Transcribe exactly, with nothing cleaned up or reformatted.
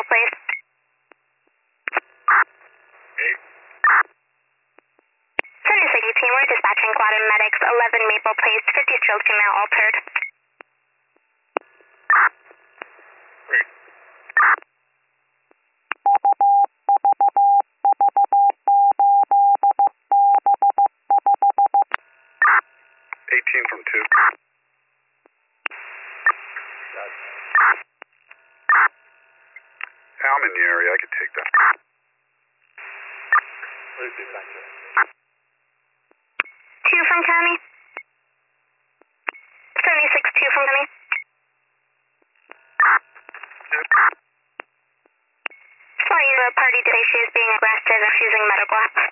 Maple Place. Eight. seventy-six eighteen, we're dispatching quad and medics, eleven Maple Place, fifty stroke female altered. Three. eighteen from two. Yeah, I'm in the area. I could take that. Lucy, thank you. two from County. seventy-six two from County. Sorry, the party today, she is being arrested and refusing medical help.